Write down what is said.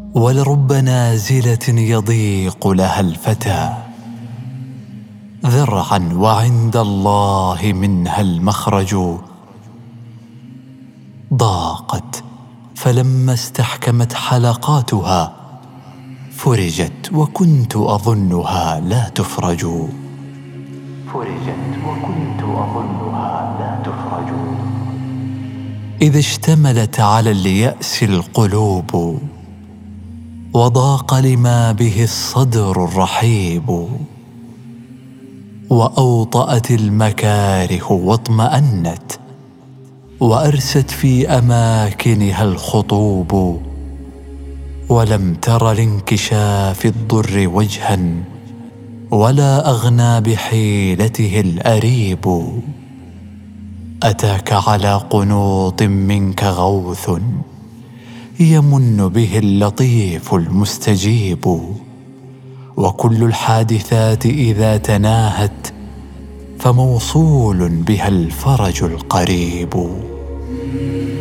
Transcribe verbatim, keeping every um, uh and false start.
ولرب نازلة يضيق لها الفتى ذرعا وعند الله منها المخرج. ضاقت فلما استحكمت حلقاتها فرجت وكنت أظنها لا تفرج. فرجت وكنت أظنها لا تفرج. إذا اشتملت على اليأس القلوب وضاق لما به الصدر الرحيب، وأوطأت المكاره واطمأنت وأرست في أماكنها الخطوب، ولم تر لانكشاف الضر وجها ولا أغنى بحيلته الأريب. أتاك على قنوط منك غوث يمن به اللطيف المستجيب، وكل الحادثات إذا تناهت فموصول بها الفرج القريب.